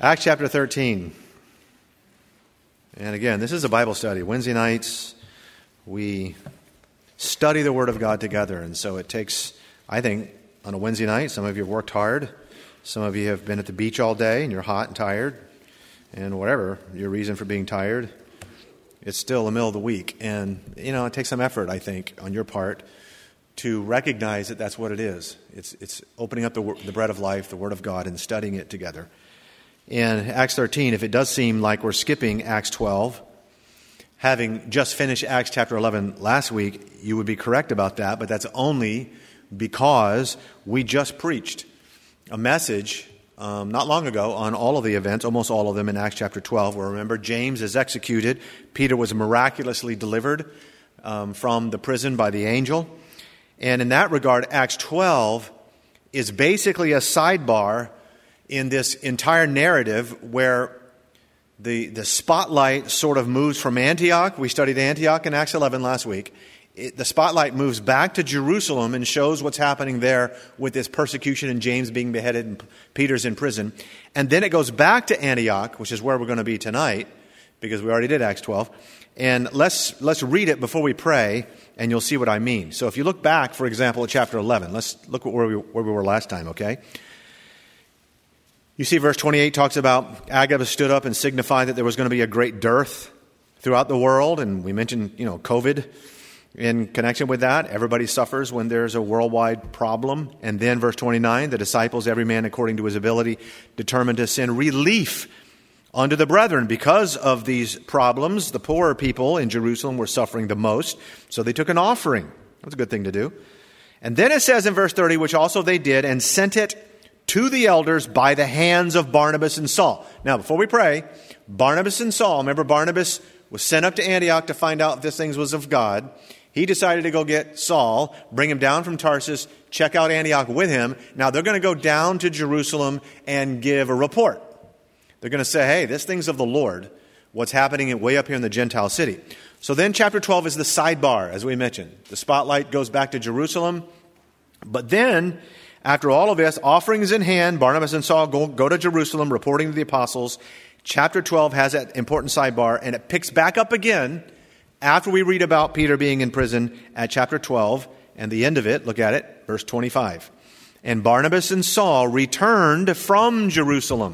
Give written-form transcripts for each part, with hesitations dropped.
Acts chapter 13. And again, this is a Bible study. Wednesday nights, we study the Word of God together. And so it takes, I think, on a Wednesday night, some of you have worked hard. Some of you have been at the beach all day and you're hot and tired. And whatever your reason for being tired, it's still the middle of the week. And, it takes some effort, I think, on your part to recognize that that's what it is. It's opening up the bread of life, the Word of God, and studying it together. In Acts 13, if it does seem like we're skipping Acts 12, having just finished Acts chapter 11 last week, you would be correct about that, but that's only because we just preached a message not long ago on all of the events, almost all of them in Acts chapter 12, where remember James is executed. Peter was miraculously delivered from the prison by the angel. And in that regard, Acts 12 is basically a sidebar in this entire narrative where the spotlight sort of moves from Antioch. We studied Antioch in Acts 11 last week. The spotlight moves back to Jerusalem and shows what's happening there with this persecution and James being beheaded and Peter's in prison. And then it goes back to Antioch, which is where we're going to be tonight, because we already did Acts 12. And let's read it before we pray, and you'll see what I mean. So if you look back, for example, at chapter 11, let's look at where we were last time, okay? You see verse 28 talks about Agabus stood up and signified that there was going to be a great dearth throughout the world. And we mentioned, COVID in connection with that. Everybody suffers when there's a worldwide problem. And then verse 29, the disciples, every man according to his ability, determined to send relief unto the brethren. Because of these problems, the poorer people in Jerusalem were suffering the most. So they took an offering. That's a good thing to do. And then it says in verse 30, which also they did, and sent it to the elders by the hands of Barnabas and Saul. Now, before we pray, Barnabas and Saul, remember Barnabas was sent up to Antioch to find out if this thing was of God. He decided to go get Saul, bring him down from Tarsus, check out Antioch with him. Now, they're going to go down to Jerusalem and give a report. They're going to say, hey, this thing's of the Lord. What's happening way up here in the Gentile city. So then chapter 12 is the sidebar, as we mentioned. The spotlight goes back to Jerusalem. But then, after all of this, offerings in hand, Barnabas and Saul go to Jerusalem, reporting to the apostles. Chapter 12 has that important sidebar, and it picks back up again after we read about Peter being in prison at chapter 12. And the end of it, look at it, verse 25. And Barnabas and Saul returned from Jerusalem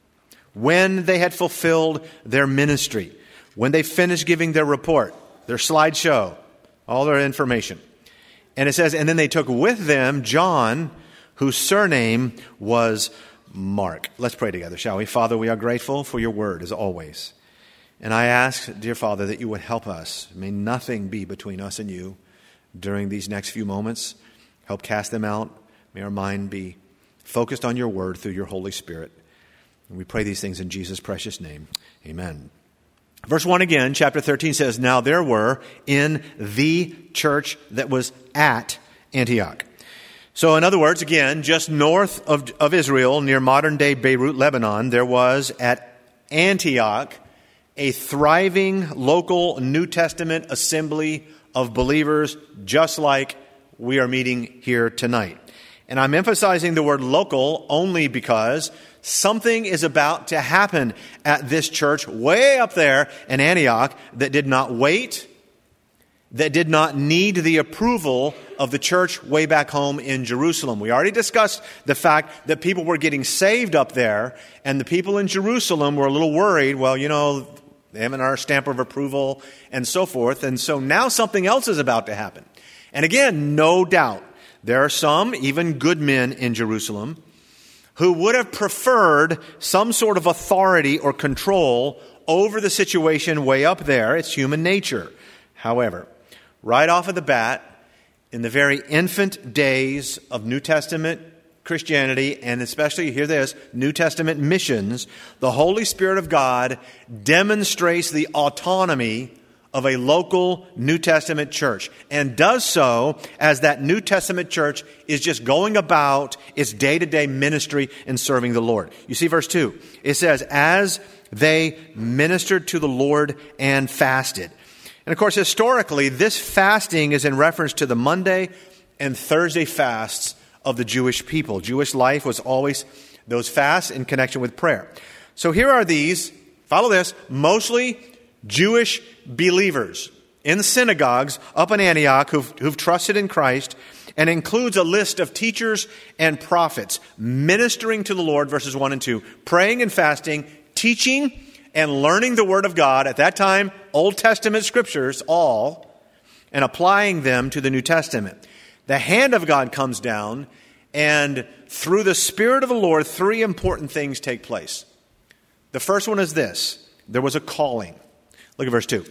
when they had fulfilled their ministry, when they finished giving their report, their slideshow, all their information. And it says, and then they took with them John, whose surname was Mark. Let's pray together, shall we? Father, we are grateful for your word, as always. And I ask, dear Father, that you would help us. May nothing be between us and you during these next few moments. Help cast them out. May our mind be focused on your word through your Holy Spirit. And we pray these things in Jesus' precious name. Amen. Verse 1 again, chapter 13 says, now there were in the church that was at Antioch. So in other words, again, just north of Israel, near modern-day Beirut, Lebanon, there was at Antioch a thriving local New Testament assembly of believers, just like we are meeting here tonight. And I'm emphasizing the word local only because something is about to happen at this church way up there in Antioch that did not wait, that did not need the approval of the church way back home in Jerusalem. We already discussed the fact that people were getting saved up there, and the people in Jerusalem were a little worried, well, they haven't our stamp of approval and so forth. And so now something else is about to happen. And again, no doubt, there are some, even good men in Jerusalem, who would have preferred some sort of authority or control over the situation way up there. It's human nature. However, right off of the bat, in the very infant days of New Testament Christianity, and especially, hear this, New Testament missions, the Holy Spirit of God demonstrates the autonomy of a local New Testament church, and does so as that New Testament church is just going about its day-to-day ministry and serving the Lord. You see verse 2. It says, as they ministered to the Lord and fasted. And of course, historically, this fasting is in reference to the Monday and Thursday fasts of the Jewish people. Jewish life was always those fasts in connection with prayer. So here are these, follow this, mostly Jewish believers in the synagogues up in Antioch who've trusted in Christ, and includes a list of teachers and prophets ministering to the Lord, verses 1 and 2, praying and fasting, teaching and learning the Word of God, at that time, Old Testament scriptures, all, and applying them to the New Testament. The hand of God comes down, and through the Spirit of the Lord, three important things take place. The first one is this: there was a calling. Look at verse 2.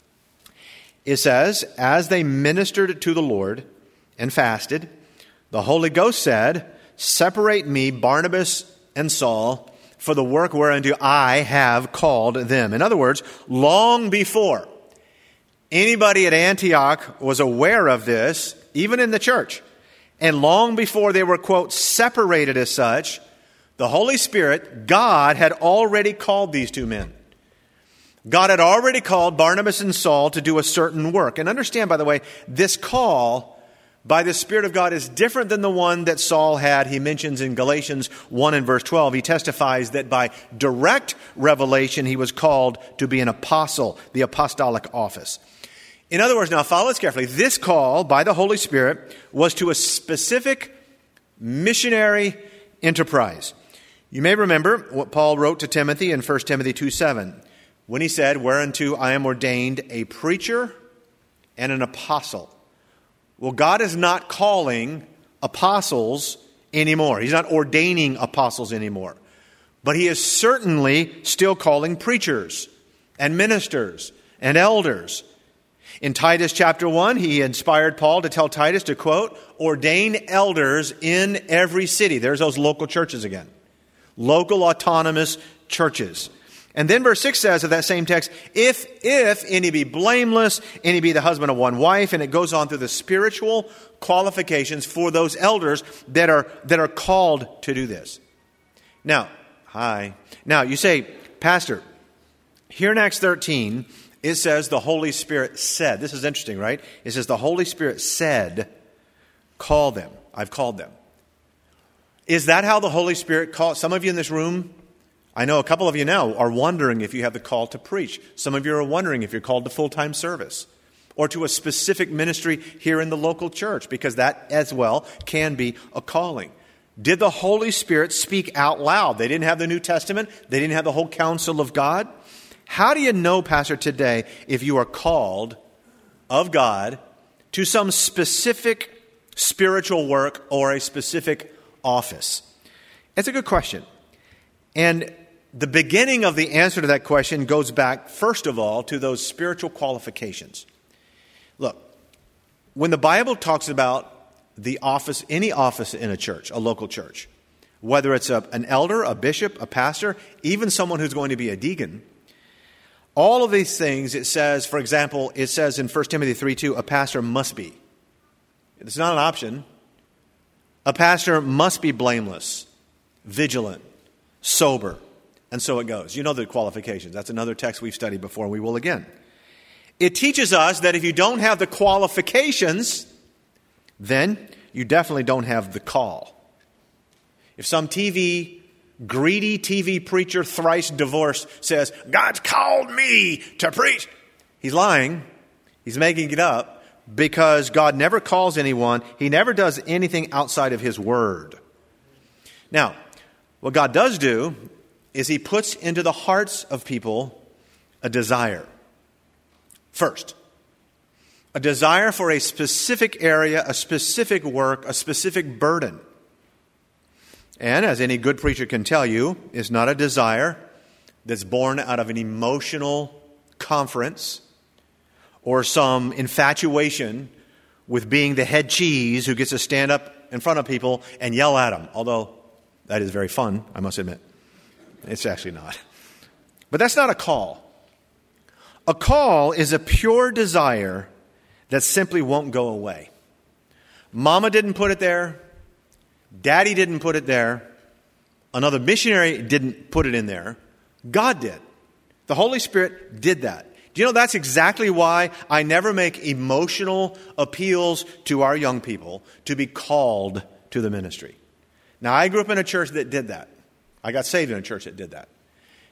It says, as they ministered to the Lord and fasted, the Holy Ghost said, separate me, Barnabas and Saul, for the work whereunto I have called them. In other words, long before anybody at Antioch was aware of this, even in the church, and long before they were, quote, separated as such, the Holy Spirit, God, had already called these two men. God had already called Barnabas and Saul to do a certain work. And understand, by the way, this call by the Spirit of God is different than the one that Saul had. He mentions in Galatians 1 and verse 12, he testifies that by direct revelation, he was called to be an apostle, the apostolic office. In other words, now follow this carefully. This call by the Holy Spirit was to a specific missionary enterprise. You may remember what Paul wrote to Timothy in 1 Timothy 2:7, when he said, whereunto I am ordained a preacher and an apostle. Well, God is not calling apostles anymore. He's not ordaining apostles anymore. But he is certainly still calling preachers and ministers and elders. In Titus chapter 1, he inspired Paul to tell Titus to, quote, ordain elders in every city. There's those local churches again. Local autonomous churches. And then verse 6 says of that same text, if any be blameless, any be the husband of one wife, and it goes on through the spiritual qualifications for those elders that are called to do this. Now, you say, Pastor, here in Acts 13, it says the Holy Spirit said. This is interesting, right? It says the Holy Spirit said, call them. I've called them. Is that how the Holy Spirit called? Some of you in this room, I know a couple of you now are wondering if you have the call to preach. Some of you are wondering if you're called to full-time service or to a specific ministry here in the local church, because that as well can be a calling. Did the Holy Spirit speak out loud? They didn't have the New Testament. They didn't have the whole counsel of God. How do you know, Pastor, today if you are called of God to some specific spiritual work or a specific office? It's a good question. And the beginning of the answer to that question goes back, first of all, to those spiritual qualifications. Look, when the Bible talks about the office, any office in a church, a local church, whether it's an elder, a bishop, a pastor, even someone who's going to be a deacon, all of these things, it says, for example, it says in 1 Timothy 3:2, a pastor must be. It's not an option. A pastor must be blameless, vigilant, sober, and so it goes. You know the qualifications. That's another text we've studied before, and we will again. It teaches us that if you don't have the qualifications, then you definitely don't have the call. If some greedy TV preacher, thrice divorced, says, God's called me to preach, he's lying. He's making it up, because God never calls anyone. He never does anything outside of His Word. Now, what God does do is He puts into the hearts of people a desire. First, a desire for a specific area, a specific work, a specific burden. And as any good preacher can tell you, it's not a desire that's born out of an emotional conference or some infatuation with being the head cheese who gets to stand up in front of people and yell at them. Although that is very fun, I must admit. It's actually not. But that's not a call. A call is a pure desire that simply won't go away. Mama didn't put it there. Daddy didn't put it there. Another missionary didn't put it in there. God did. The Holy Spirit did that. Do you know that's exactly why I never make emotional appeals to our young people to be called to the ministry? Now, I grew up in a church that did that. I got saved in a church that did that.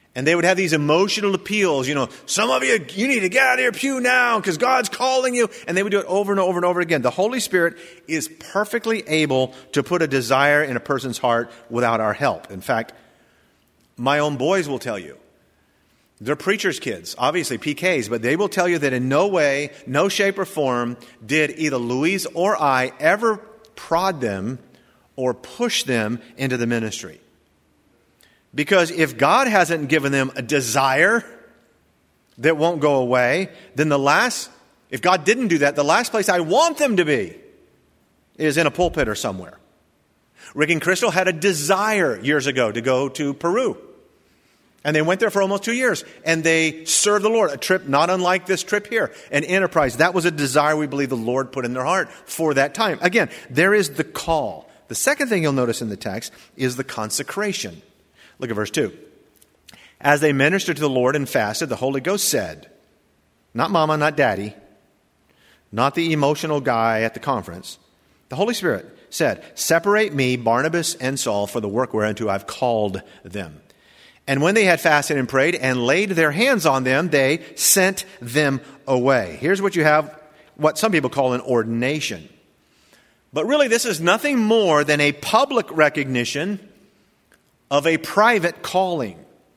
And they would have these emotional appeals, some of you need to get out of your pew now because God's calling you. And they would do it over and over and over again. The Holy Spirit is perfectly able to put a desire in a person's heart without our help. In fact, my own boys will tell you, they're preachers' kids, obviously PKs, but they will tell you that in no way, no shape or form did either Louise or I ever prod them or push them into the ministry. Because if God hasn't given them a desire that won't go away, then if God didn't do that, the last place I want them to be is in a pulpit or somewhere. Rick and Crystal had a desire years ago to go to Peru. And they went there for almost 2 years. And they served the Lord. A trip not unlike this trip here. An enterprise. That was a desire we believe the Lord put in their heart for that time. Again, there is the call. The second thing you'll notice in the text is the consecration. Look at verse 2. As they ministered to the Lord and fasted, the Holy Ghost said, not mama, not daddy, not the emotional guy at the conference. The Holy Spirit said, separate me, Barnabas and Saul, for the work whereunto I've called them. And when they had fasted and prayed and laid their hands on them, they sent them away. Here's what you have, what some people call an ordination. But really, this is nothing more than a public recognition of a private calling.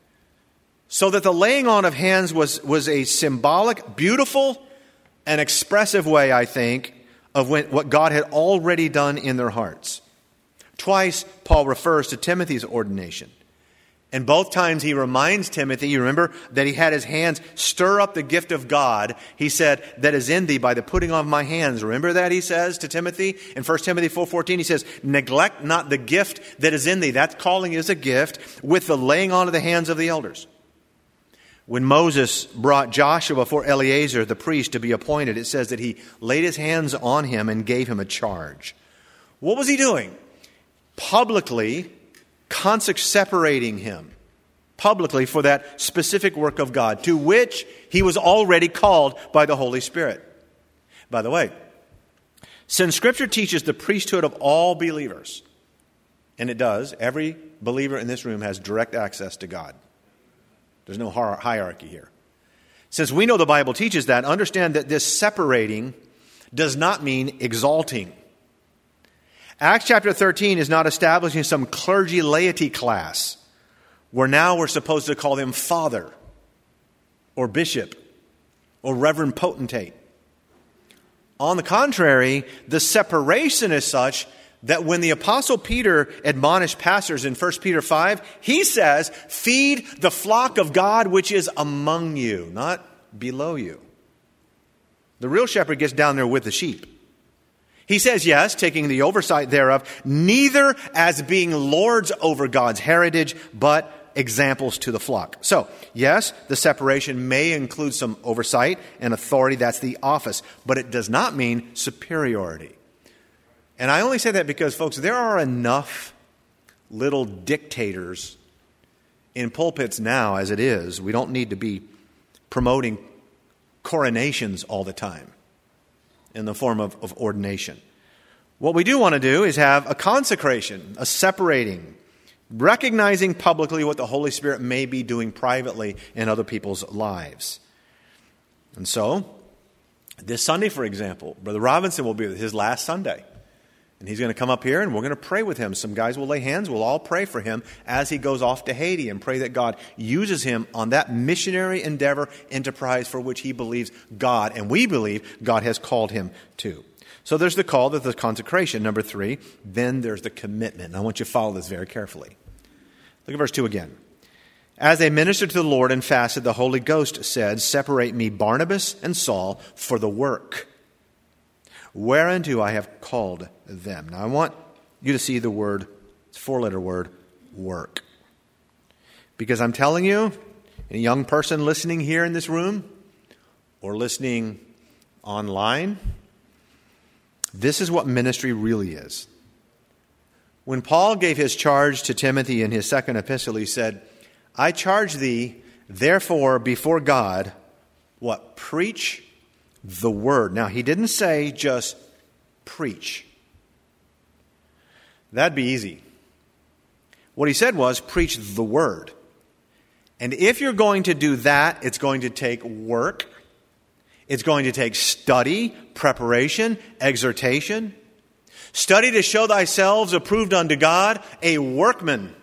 So that the laying on of hands was a symbolic, beautiful, and expressive way, I think, of what God had already done in their hearts. Twice, Paul refers to Timothy's ordination. And both times he reminds Timothy, you remember, that he had his hands stir up the gift of God. He said, that is in thee by the putting on of my hands. Remember that, he says to Timothy? In 1 Timothy 4:14, he says, neglect not the gift that is in thee. That calling is a gift with the laying on of the hands of the elders. When Moses brought Joshua before Eleazar, the priest, to be appointed, it says that he laid his hands on him and gave him a charge. What was he doing? Publicly separating him publicly for that specific work of God to which he was already called by the Holy Spirit. By the way, since Scripture teaches the priesthood of all believers, and it does, every believer in this room has direct access to God. There's no hierarchy here. Since we know the Bible teaches that, understand that this separating does not mean exalting. Acts chapter 13 is not establishing some clergy laity class where now we're supposed to call them father or bishop or reverend potentate. On the contrary, the separation is such that when the Apostle Peter admonished pastors in 1 Peter 5, he says, feed the flock of God which is among you, not below you. The real shepherd gets down there with the sheep. He says, yes, taking the oversight thereof, neither as being lords over God's heritage, but examples to the flock. So, yes, the separation may include some oversight and authority. That's the office. But it does not mean superiority. And I only say that because, folks, there are enough little dictators in pulpits now as it is. We don't need to be promoting coronations all the time in the form of ordination. What we do want to do is have a consecration, a separating, recognizing publicly what the Holy Spirit may be doing privately in other people's lives. And so, this Sunday, for example, Brother Robinson will be his last Sunday. And he's going to come up here and we're going to pray with him. Some guys will lay hands. We'll all pray for him as he goes off to Haiti and pray that God uses him on that missionary endeavor, enterprise for which he believes God, and we believe God has called him to. So there's the call, there's the consecration. Number 3, then there's the commitment. And I want you to follow this very carefully. Look at verse 2 again. As they ministered to the Lord and fasted, the Holy Ghost said, separate me, Barnabas and Saul, for the work whereunto I have called them. Now I want you to see the word, it's a 4-letter word, work. Because I'm telling you, a young person listening here in this room or listening online, this is what ministry really is. When Paul gave his charge to Timothy in his second epistle, he said, I charge thee, therefore, before God, what? Preach the word. Now, he didn't say just preach. That'd be easy. What he said was preach the word. And if you're going to do that, it's going to take work. It's going to take study, preparation, exhortation. Study to show thyself approved unto God, a workman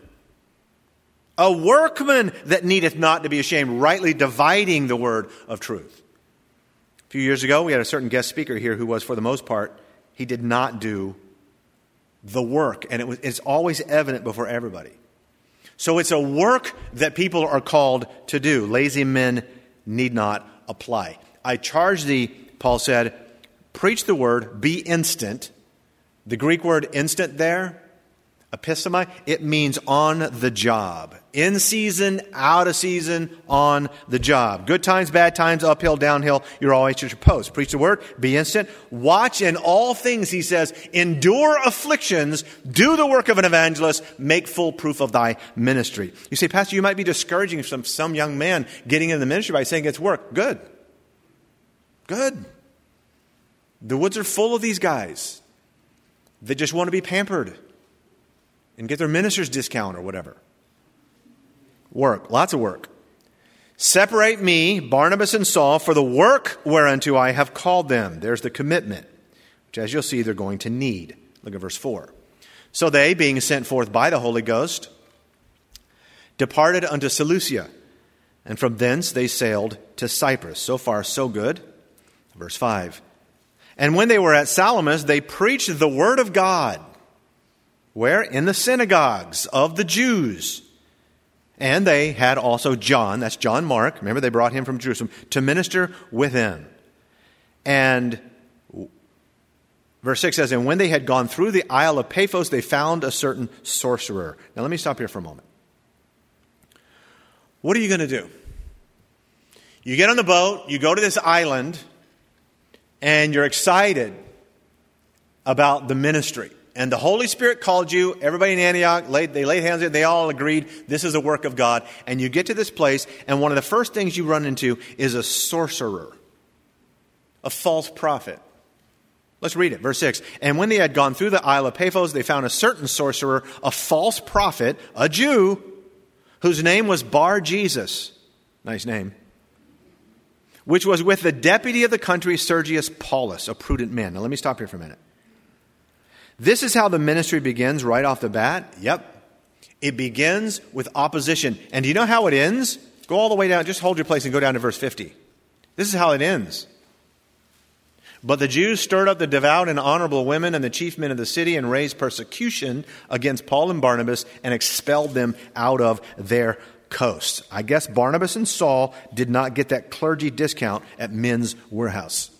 that needeth not to be ashamed, rightly dividing the word of truth. A few years ago, we had a certain guest speaker here who was, for the most part, he did not do the work. And it's always evident before everybody. So it's a work that people are called to do. Lazy men need not apply. I charge thee, Paul said, preach the word, be instant. The Greek word instant there, epistemi, it means on the job. In season, out of season, on the job. Good times, bad times, uphill, downhill, you're always at your post. Preach the word, be instant. Watch in all things, he says, endure afflictions, do the work of an evangelist, make full proof of thy ministry. You say, Pastor, you might be discouraging some young man getting into the ministry by saying it's work. Good. The woods are full of these guys that just want to be pampered and get their minister's discount or whatever. Work, lots of work. Separate me, Barnabas and Saul, for the work whereunto I have called them. There's the commitment, which as you'll see, they're going to need. Look at verse 4. So they, being sent forth by the Holy Ghost, departed unto Seleucia, and from thence they sailed to Cyprus. So far, so good. Verse 5. And when they were at Salamis, they preached the word of God. Where? In the synagogues of the Jews. And they had also John, that's John Mark, remember they brought him from Jerusalem, to minister with them. And verse 6 says, and when they had gone through the Isle of Paphos, they found a certain sorcerer. Now let me stop here for a moment. What are you going to do? You get on the boat, you go to this island, and you're excited about the ministry. And the Holy Spirit called you. Everybody in Antioch, they laid hands on it. They all agreed this is a work of God. And you get to this place, and one of the first things you run into is a sorcerer, a false prophet. Let's read it. Verse 6. And when they had gone through the Isle of Paphos, they found a certain sorcerer, a false prophet, a Jew, whose name was Bar-Jesus. Nice name. Which was with the deputy of the country, Sergius Paulus, a prudent man. Now let me stop here for a minute. This is how the ministry begins right off the bat. Yep. It begins with opposition. And do you know how it ends? Go all the way down. Just hold your place and go down to verse 50. This is how it ends. But the Jews stirred up the devout and honorable women and the chief men of the city and raised persecution against Paul and Barnabas and expelled them out of their coast. I guess Barnabas and Saul did not get that clergy discount at Men's Warehouse.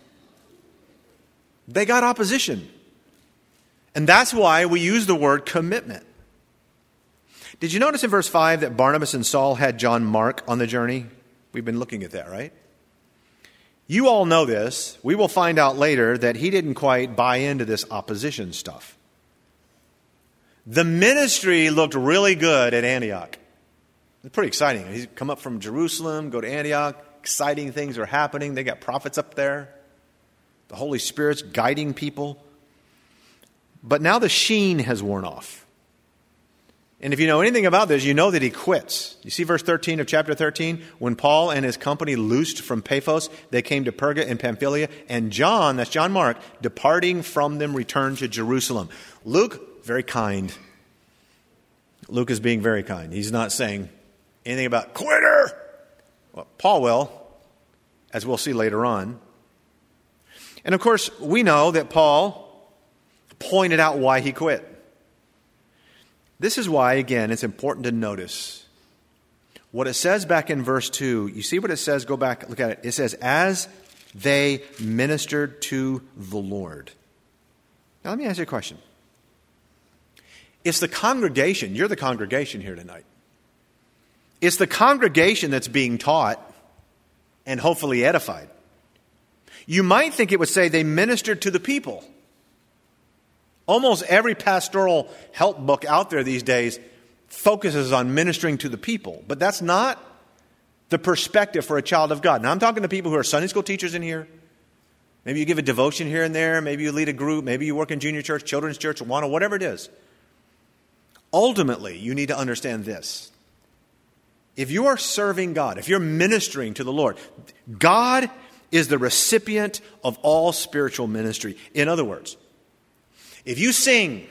They got opposition. And that's why we use the word commitment. Did you notice in verse 5 that Barnabas and Saul had John Mark on the journey? We've been looking at that, right? You all know this. We will find out later that he didn't quite buy into this opposition stuff. The ministry looked really good at Antioch. It's pretty exciting. He's come up from Jerusalem, go to Antioch. Exciting things are happening. They got prophets up there. The Holy Spirit's guiding people. But now the sheen has worn off. And if you know anything about this, you know that he quits. You see verse 13 of chapter 13? When Paul and his company loosed from Paphos, they came to Perga in Pamphylia. And John, that's John Mark, departing from them, returned to Jerusalem. Luke, very kind. Luke is being very kind. He's not saying anything about quitter. Well, Paul will, as we'll see later on. And of course, we know that Paul pointed out why he quit. This is why, again, it's important to notice what it says back in verse 2. You see what it says? Go back, look at it. It says, as they ministered to the Lord. Now, let me ask you a question. It's the congregation. You're the congregation here tonight. It's the congregation that's being taught and hopefully edified. You might think it would say they ministered to the people. Almost every pastoral help book out there these days focuses on ministering to the people. But that's not the perspective for a child of God. Now, I'm talking to people who are Sunday school teachers in here. Maybe you give a devotion here and there. Maybe you lead a group. Maybe you work in junior church, children's church, Awana, whatever it is. Ultimately, you need to understand this. if you are serving God, if you're ministering to the Lord, God is the recipient of all spiritual ministry. In other words, if you sing,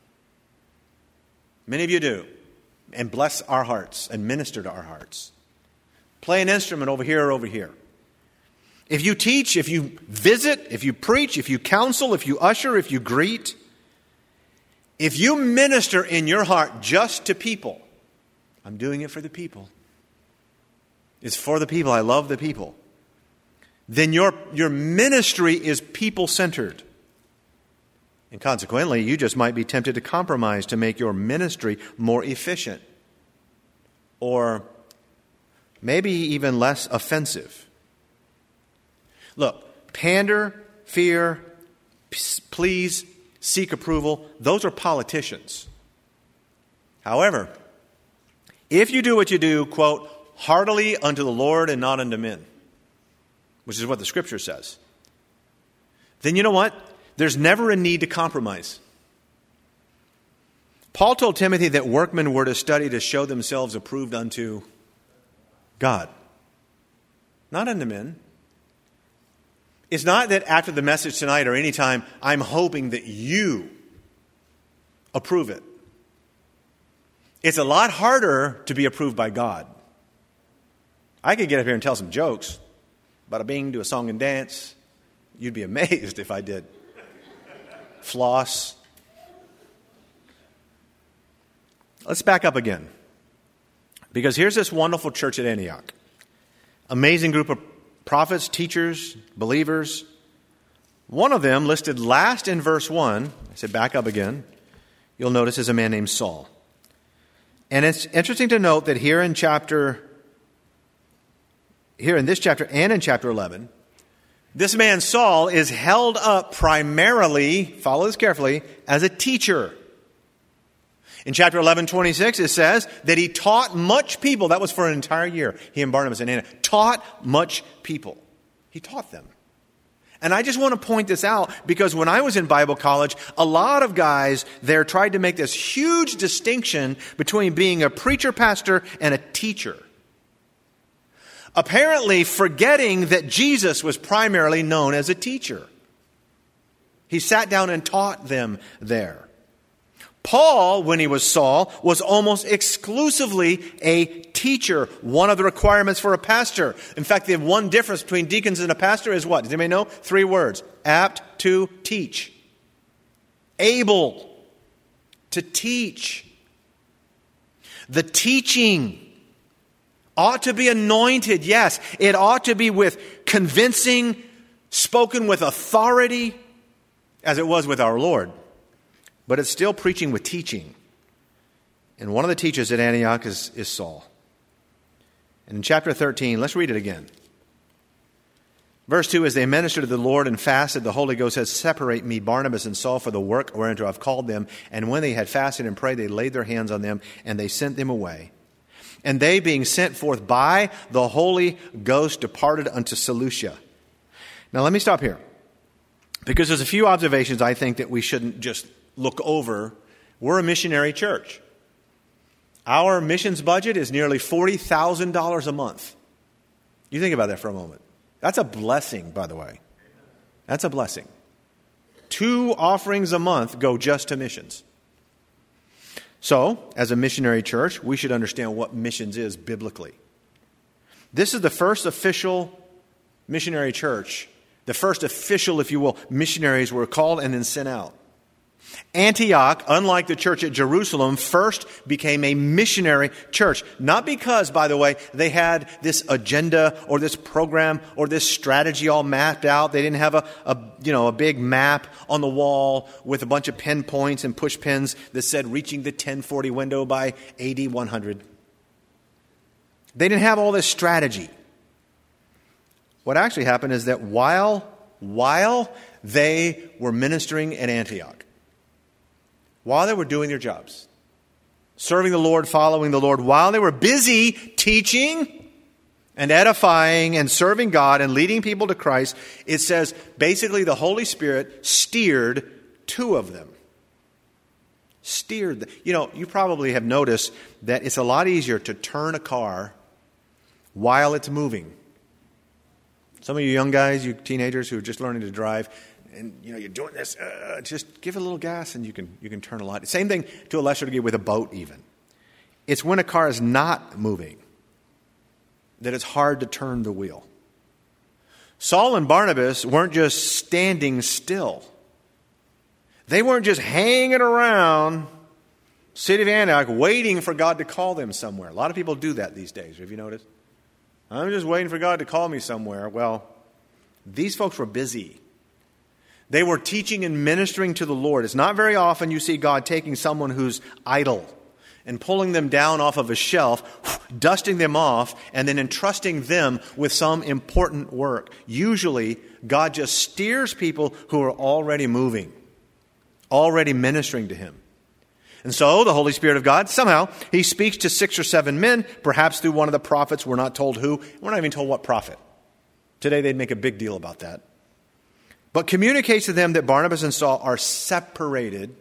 many of you do, and bless our hearts and minister to our hearts, play an instrument over here or over here. If you teach, if you visit, if you preach, if you counsel, if you usher, if you greet, if you minister in your heart just to people, I'm doing it for the people. It's for the people. I love the people. Then your ministry is people-centered. And consequently, you just might be tempted to compromise to make your ministry more efficient. Or maybe even less offensive. Look, pander, fear, please, seek approval, those are politicians. However, if you do what you do, quote, heartily unto the Lord and not unto men, which is what the Scripture says, then you know what? There's never a need to compromise. Paul told Timothy that workmen were to study to show themselves approved unto God, not unto men. It's not that after the message tonight or any time, I'm hoping that you approve it. It's a lot harder to be approved by God. I could get up here and tell some jokes, bada bing, do a song and dance. You'd be amazed if I did. Floss. Let's back up again. Because here's this wonderful church at Antioch. Amazing group of prophets, teachers, believers. One of them, listed last in verse 1, I said back up again, you'll notice is a man named Saul. And it's interesting to note that here in this chapter and in chapter 11, this man Saul is held up primarily, follow this carefully, as a teacher. In chapter 11:26, it says that he taught much people. That was for an entire year. He and Barnabas and Anna taught much people. He taught them. And I just want to point this out because when I was in Bible college, a lot of guys there tried to make this huge distinction between being a preacher, pastor, and a teacher. Apparently forgetting that Jesus was primarily known as a teacher. He sat down and taught them there. Paul, when he was Saul, was almost exclusively a teacher. One of the requirements for a pastor. In fact, the one difference between deacons and a pastor is what? Does anybody know? 3 words. Apt to teach. Able to teach. The teaching ought to be anointed, yes. It ought to be with convincing, spoken with authority, as it was with our Lord. But it's still preaching with teaching. And one of the teachers at Antioch is Saul. And in chapter 13, let's read it again. Verse 2, as they ministered to the Lord and fasted, the Holy Ghost says, separate me, Barnabas and Saul, for the work whereunto I've called them. And when they had fasted and prayed, they laid their hands on them, and they sent them away. And they, being sent forth by the Holy Ghost, departed unto Seleucia. Now let me stop here. Because there's a few observations I think that we shouldn't just look over. We're a missionary church. Our missions budget is nearly $40,000 a month. You think about that for a moment. That's a blessing, by the way. That's a blessing. 2 offerings a month go just to missions. So, as a missionary church, we should understand what missions is biblically. This is the first official missionary church. The first official, if you will, missionaries were called and then sent out. Antioch, unlike the church at Jerusalem, first became a missionary church. Not because, by the way, they had this agenda or this program or this strategy all mapped out. They didn't have a big map on the wall with a bunch of pen points and push pins that said reaching the 1040 window by AD 100. They didn't have all this strategy. What actually happened is that while they were ministering at Antioch, while they were doing their jobs, serving the Lord, following the Lord, while they were busy teaching and edifying and serving God and leading people to Christ, it says basically the Holy Spirit steered 2 of them. Steered. You probably have noticed that it's a lot easier to turn a car while it's moving. Some of you young guys, you teenagers who are just learning to drive, and you're doing this, just give it a little gas and you can turn a lot. Same thing to a lesser degree with a boat even. It's when a car is not moving that it's hard to turn the wheel. Saul and Barnabas weren't just standing still. They weren't just hanging around city of Antioch waiting for God to call them somewhere. A lot of people do that these days. Have you noticed? I'm just waiting for God to call me somewhere. Well, these folks were busy. They were teaching and ministering to the Lord. It's not very often you see God taking someone who's idle and pulling them down off of a shelf, dusting them off, and then entrusting them with some important work. Usually, God just steers people who are already moving, already ministering to Him. And so, the Holy Spirit of God, somehow, He speaks to 6 or 7 men, perhaps through one of the prophets. We're not told who. We're not even told what prophet. Today, they'd make a big deal about that. But communicates to them that Barnabas and Saul are separated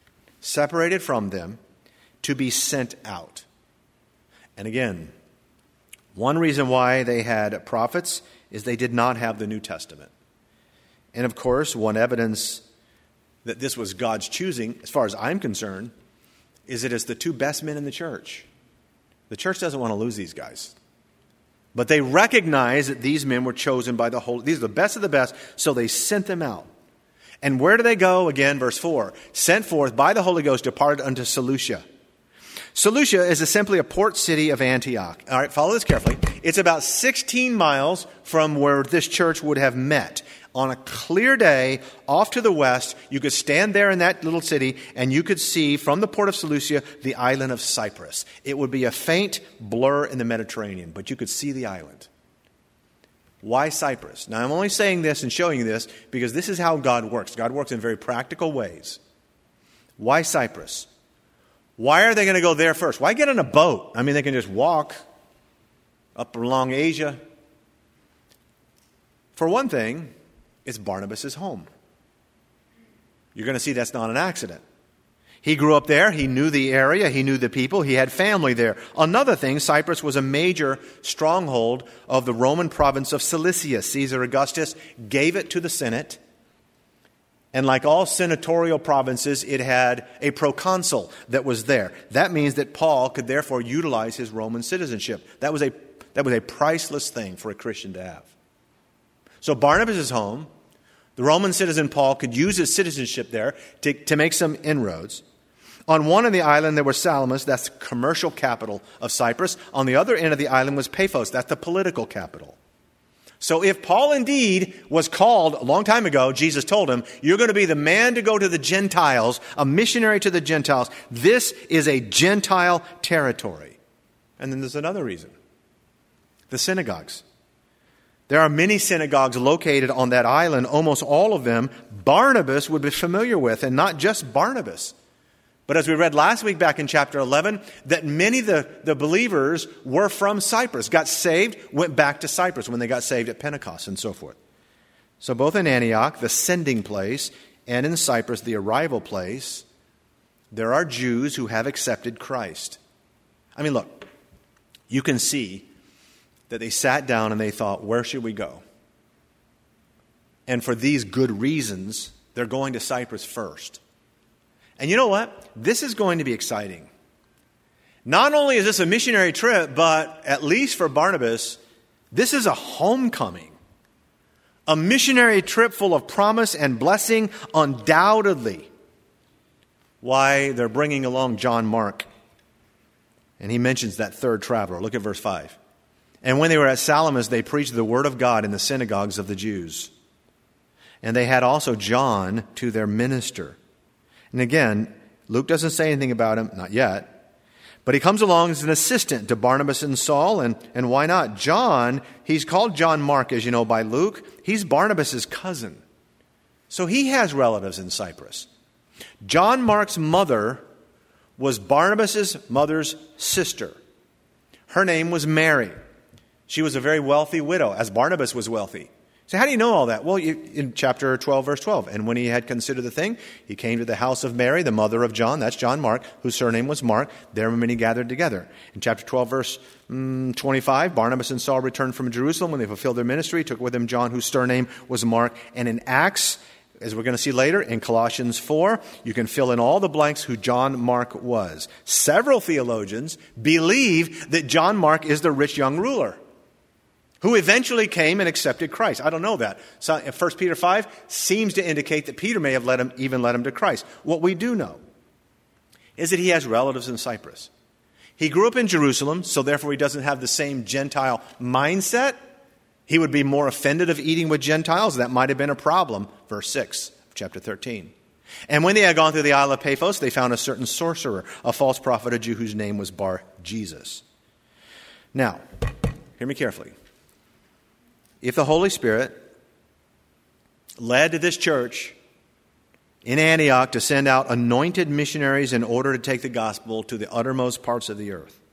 from them, to be sent out. And again, one reason why they had prophets is they did not have the New Testament. And of course, one evidence that this was God's choosing, as far as I'm concerned, is that it's the 2 best men in the church. The church doesn't want to lose these guys. But they recognize that these men were chosen by the Holy. These are the best of the best, so they sent them out. And where do they go? Again, verse 4. Sent forth by the Holy Ghost, departed unto Seleucia. Seleucia is simply a port city of Antioch. All right, follow this carefully. It's about 16 miles from where this church would have met. On a clear day, off to the west, you could stand there in that little city and you could see from the port of Seleucia the island of Cyprus. It would be a faint blur in the Mediterranean, but you could see the island. Why Cyprus? Now, I'm only saying this and showing you this because this is how God works. God works in very practical ways. Why Cyprus? Why are they going to go there first? Why get on a boat? I mean, they can just walk up along Asia. For one thing, it's Barnabas' home. You're going to see that's not an accident. He grew up there. He knew the area. He knew the people. He had family there. Another thing, Cyprus was a major stronghold of the Roman province of Cilicia. Caesar Augustus gave it to the Senate. And like all senatorial provinces, it had a proconsul that was there. That means that Paul could therefore utilize his Roman citizenship. That was a priceless thing for a Christian to have. So Barnabas is home. The Roman citizen Paul could use his citizenship there to make some inroads. On one end of the island there was Salamis, that's the commercial capital of Cyprus. On the other end of the island was Paphos, that's the political capital. So if Paul indeed was called a long time ago, Jesus told him, you're going to be the man to go to the Gentiles, a missionary to the Gentiles. This is a Gentile territory. And then there's another reason. The synagogues. There are many synagogues located on that island, almost all of them Barnabas would be familiar with, and not just Barnabas. But as we read last week back in chapter 11, that many of the believers were from Cyprus, got saved, went back to Cyprus when they got saved at Pentecost and so forth. So both in Antioch, the sending place, and in Cyprus, the arrival place, there are Jews who have accepted Christ. I mean, look, you can see that they sat down and they thought, where should we go? And for these good reasons, they're going to Cyprus first. And you know what? This is going to be exciting. Not only is this a missionary trip, but at least for Barnabas, this is a homecoming. A missionary trip full of promise and blessing, undoubtedly. Why they're bringing along John Mark. And he mentions that third traveler. Look at verse 5. And when they were at Salamis, they preached the word of God in the synagogues of the Jews. And they had also John to their minister. And again, Luke doesn't say anything about him, not yet. But he comes along as an assistant to Barnabas and Saul, and why not? John, he's called John Mark, as you know, by Luke. He's Barnabas' cousin. So he has relatives in Cyprus. John Mark's mother was Barnabas' mother's sister. Her name was Mary. She was a very wealthy widow, as Barnabas was wealthy. So how do you know all that? Well, in chapter 12, verse 12. And when he had considered the thing, he came to the house of Mary, the mother of John, that's John Mark, whose surname was Mark. There were many gathered together. In chapter 12, verse 25, Barnabas and Saul returned from Jerusalem. When they fulfilled their ministry, took with them John, whose surname was Mark. And in Acts, as we're going to see later, in Colossians 4, you can fill in all the blanks who John Mark was. Several theologians believe that John Mark is the rich young ruler who eventually came and accepted Christ. I don't know that. So 1 Peter 5 seems to indicate that Peter may have led him to Christ. What we do know is that he has relatives in Cyprus. He grew up in Jerusalem, so therefore he doesn't have the same Gentile mindset. He would be more offended of eating with Gentiles. That might have been a problem. Verse 6 of chapter 13. And when they had gone through the Isle of Paphos, they found a certain sorcerer, a false prophet, a Jew whose name was Bar-Jesus. Now, hear me carefully. If the Holy Spirit led this church in Antioch to send out anointed missionaries in order to take the gospel to the uttermost parts of the earth,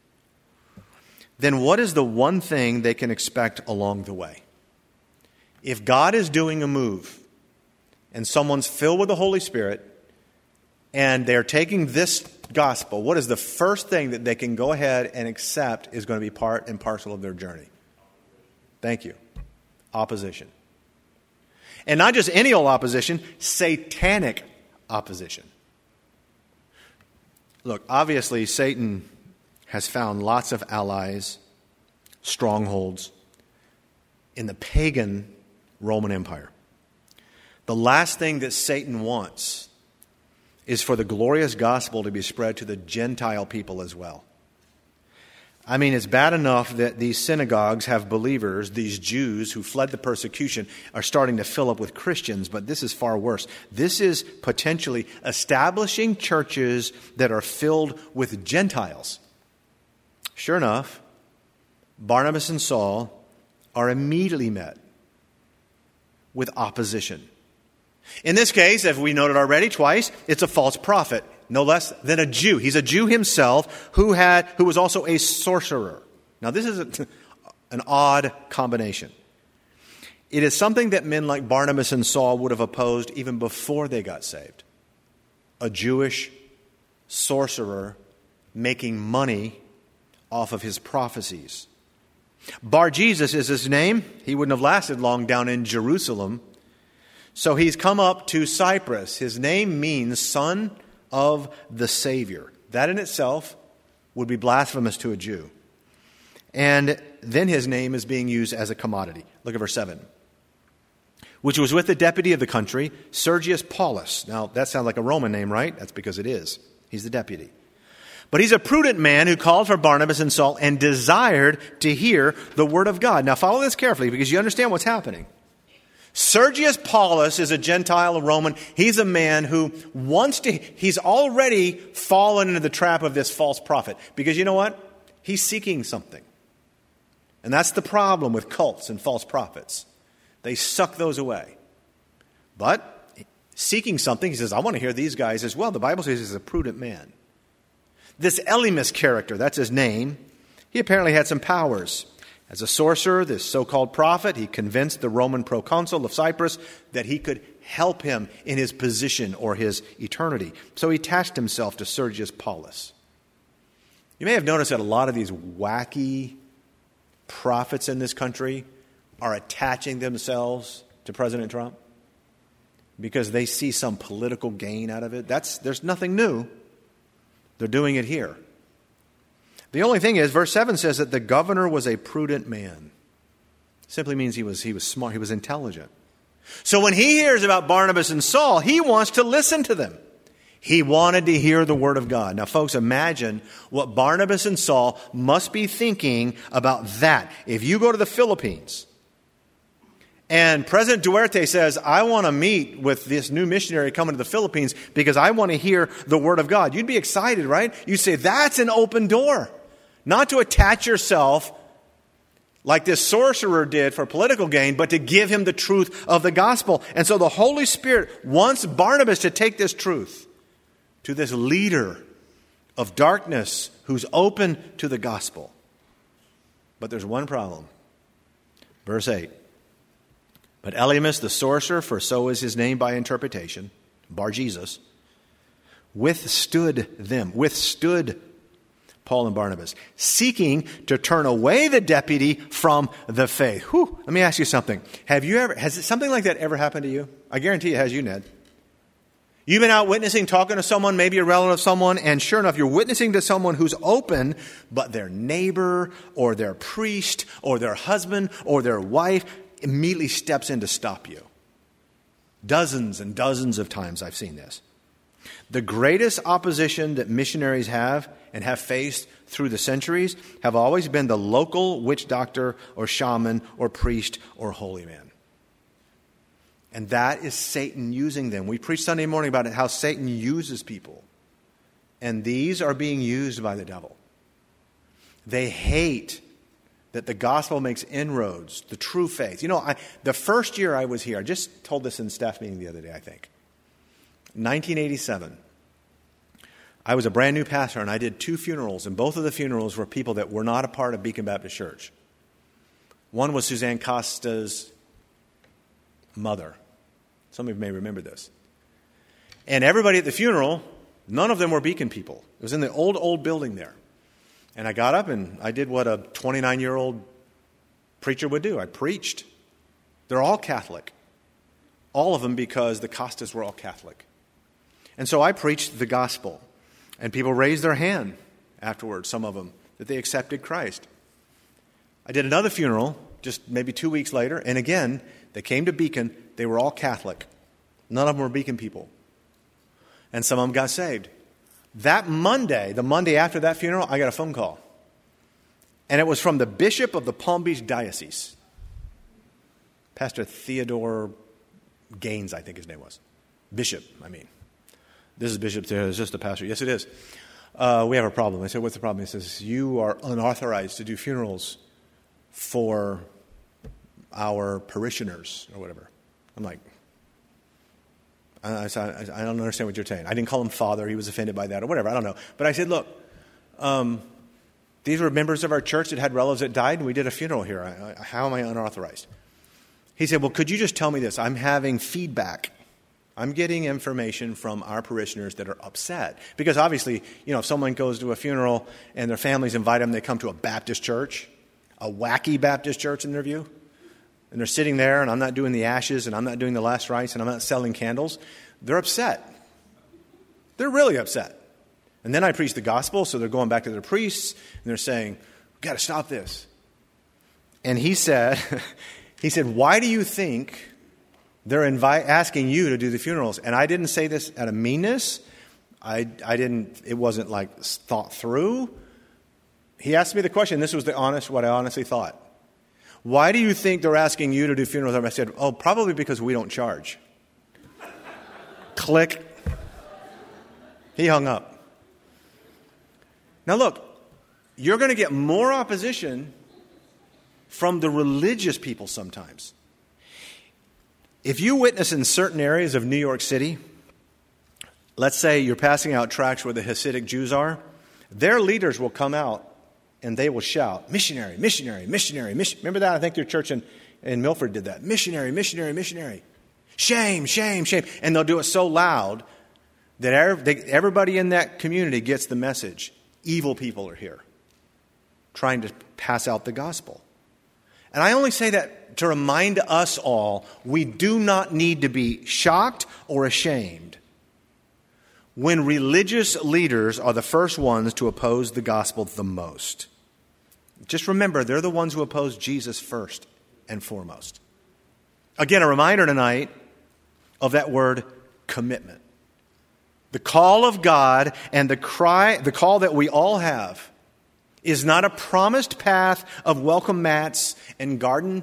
then what is the one thing they can expect along the way? If God is doing a move and someone's filled with the Holy Spirit and they're taking this gospel, what is the first thing that they can go ahead and accept is going to be part and parcel of their journey? Thank you. Opposition. And not just any old opposition, satanic opposition. Look, obviously Satan has found lots of allies, strongholds in the pagan Roman Empire. The last thing that Satan wants is for the glorious gospel to be spread to the Gentile people as well. I mean, it's bad enough that these synagogues have believers, these Jews who fled the persecution are starting to fill up with Christians, but this is far worse. This is potentially establishing churches that are filled with Gentiles. Sure enough, Barnabas and Saul are immediately met with opposition. In this case, as we noted already twice, it's a false prophet. No less than a Jew. He's a Jew himself who was also a sorcerer. Now, this is an odd combination. It is something that men like Barnabas and Saul would have opposed even before they got saved. A Jewish sorcerer making money off of his prophecies. Bar-Jesus is his name. He wouldn't have lasted long down in Jerusalem. So he's come up to Cyprus. His name means son of the Savior. That in itself would be blasphemous to a Jew. And then his name is being used as a commodity. Look at verse 7. Which was with the deputy of the country, Sergius Paulus. Now, that sounds like a Roman name, right? That's because it is. He's the deputy. But he's a prudent man who called for Barnabas and Saul and desired to hear the word of God. Now, follow this carefully because you understand what's happening. Sergius Paulus is a Gentile, a Roman. He's a man who he's already fallen into the trap of this false prophet. Because you know what? He's seeking something. And that's the problem with cults and false prophets. They suck those away. But seeking something, he says, I want to hear these guys as well. The Bible says he's a prudent man. This Elymas character, that's his name, he apparently had some powers. As a sorcerer, this so-called prophet, he convinced the Roman proconsul of Cyprus that he could help him in his position or his eternity. So he attached himself to Sergius Paulus. You may have noticed that a lot of these wacky prophets in this country are attaching themselves to President Trump because they see some political gain out of it. There's nothing new. They're doing it here. The only thing is, verse 7 says that the governor was a prudent man. Simply means he was smart, he was intelligent. So when he hears about Barnabas and Saul, he wants to listen to them. He wanted to hear the word of God. Now, folks, imagine what Barnabas and Saul must be thinking about that. If you go to the Philippines and President Duterte says, I want to meet with this new missionary coming to the Philippines because I want to hear the word of God, you'd be excited, right? You'd say, that's an open door. Not to attach yourself like this sorcerer did for political gain, but to give him the truth of the gospel. And so the Holy Spirit wants Barnabas to take this truth to this leader of darkness who's open to the gospel. But there's one problem. Verse 8. But Elymas the sorcerer, for so is his name by interpretation, Bar Jesus, withstood Paul and Barnabas, seeking to turn away the deputy from the faith. Whew. Let me ask you something. Has something like that ever happened to you? I guarantee it has you, Ned. You've been out witnessing, talking to someone, maybe a relative of someone, and sure enough, you're witnessing to someone who's open, but their neighbor or their priest or their husband or their wife immediately steps in to stop you. Dozens and dozens of times I've seen this. The greatest opposition that missionaries have and have faced through the centuries have always been the local witch doctor or shaman or priest or holy man. And that is Satan using them. We preached Sunday morning about it, how Satan uses people. And these are being used by the devil. They hate that the gospel makes inroads, the true faith. The first year I was here, I just told this in staff meeting the other day, I think. 1987. I was a brand new pastor, and I did 2 funerals, and both of the funerals were people that were not a part of Beacon Baptist Church. One was Suzanne Costa's mother. Some of you may remember this. And everybody at the funeral, none of them were Beacon people. It was in the old building there. And I got up and I did what a 29-year-old preacher would do. I preached. They're all Catholic. All of them, because the Costas were all Catholic. And so I preached the gospel. And people raised their hand afterwards, some of them, that they accepted Christ. I did another funeral just maybe 2 weeks later. And again, they came to Beacon. They were all Catholic. None of them were Beacon people. And some of them got saved. That Monday, the Monday after that funeral, I got a phone call. And it was from the bishop of the Palm Beach Diocese. Pastor Theodore Gaines, I think his name was. Bishop, I mean. This is Bishop there. It's just a pastor. Yes, it is. We have a problem. I said, what's the problem? He says, you are unauthorized to do funerals for our parishioners or whatever. I'm like, I don't understand what you're saying. I didn't call him father. He was offended by that or whatever. I don't know. But I said, look, these were members of our church that had relatives that died, and we did a funeral here. How am I unauthorized? He said, well, could you just tell me this? I'm having feedback. I'm getting information from our parishioners that are upset. Because obviously, if someone goes to a funeral and their families invite them, they come to a Baptist church, a wacky Baptist church in their view, and they're sitting there, and I'm not doing the ashes, and I'm not doing the last rites, and I'm not selling candles. They're upset. They're really upset. And then I preach the gospel, so they're going back to their priests, and they're saying, we've got to stop this. And he said, why do you think they're asking you to do the funerals? And I didn't say this out of meanness. It wasn't like thought through. He asked me the question. This was what I honestly thought. Why do you think they're asking you to do funerals? I said, probably because we don't charge. Click. He hung up. Now look, you're going to get more opposition from the religious people sometimes. If you witness in certain areas of New York City, let's say you're passing out tracts where the Hasidic Jews are, their leaders will come out and they will shout, missionary, missionary, missionary, missionary. Remember that? I think your church in Milford did that. Missionary, missionary, missionary. Shame, shame, shame. And they'll do it so loud that everybody in that community gets the message. Evil people are here trying to pass out the gospel. And I only say that to remind us all, we do not need to be shocked or ashamed when religious leaders are the first ones to oppose the gospel the most. Just remember, they're the ones who oppose Jesus first and foremost. Again, a reminder tonight of that word commitment. The call of God and the call that we all have is not a promised path of welcome mats and garland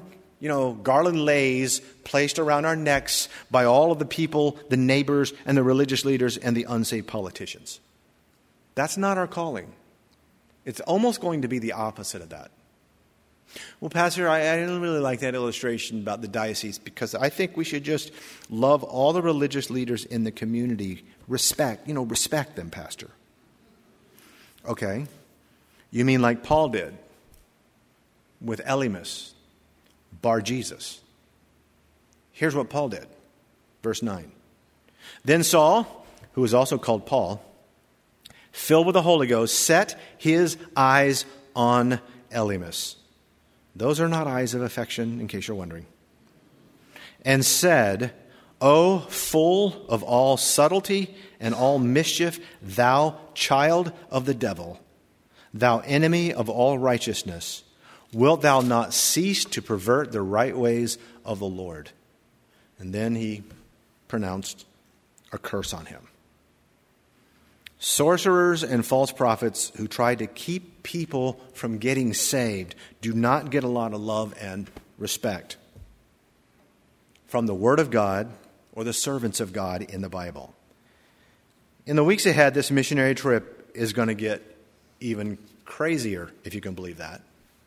lays placed around our necks by all of the people, the neighbors, and the religious leaders and the unsaved politicians. That's not our calling. It's almost going to be the opposite of that. Well, Pastor, I didn't really like that illustration about the diocese because I think we should just love all the religious leaders in the community. Respect them, Pastor. Okay. You mean like Paul did with Elymas, Bar Jesus. Here's what Paul did. Verse 9. Then Saul, who was also called Paul, filled with the Holy Ghost, set his eyes on Elymas. Those are not eyes of affection, in case you're wondering. And said, O full of all subtlety and all mischief, thou child of the devil, thou enemy of all righteousness, wilt thou not cease to pervert the right ways of the Lord? And then he pronounced a curse on him. Sorcerers and false prophets who try to keep people from getting saved do not get a lot of love and respect from the Word of God or the servants of God in the Bible. In the weeks ahead, this missionary trip is going to get even crazier, if you can believe that.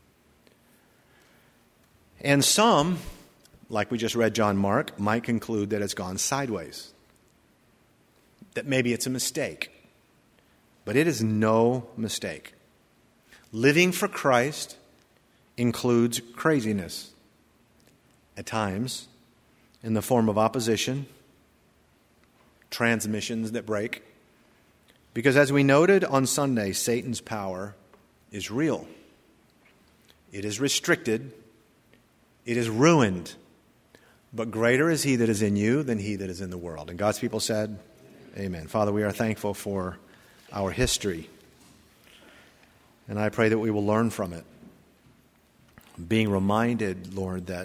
And some, like we just read John Mark, might conclude that it's gone sideways, that maybe it's a mistake. But it is no mistake. Living for Christ includes craziness. At times, in the form of opposition, transmissions that break. Because as we noted on Sunday, Satan's power is real. It is restricted. It is ruined. But greater is he that is in you than he that is in the world. And God's people said, Amen. Father, we are thankful for our history. And I pray that we will learn from it. Being reminded, Lord, that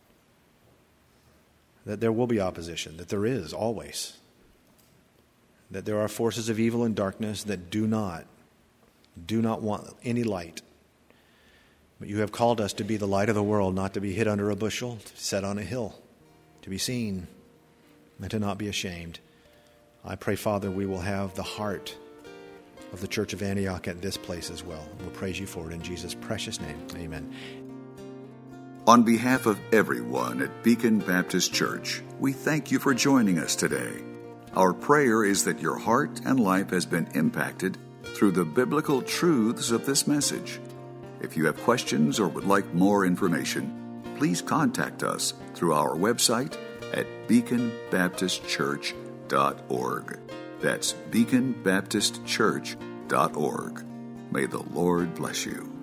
there will be opposition, that there is always. That there are forces of evil and darkness that do not want any light. But you have called us to be the light of the world, not to be hid under a bushel, set on a hill, to be seen, and to not be ashamed. I pray, Father, we will have the heart of the Church of Antioch at this place as well. We'll praise you for it in Jesus' precious name. Amen. On behalf of everyone at Beacon Baptist Church, we thank you for joining us today. Our prayer is that your heart and life has been impacted through the biblical truths of this message. If you have questions or would like more information, please contact us through our website at beaconbaptistchurch.org. That's beaconbaptistchurch.org. May the Lord bless you.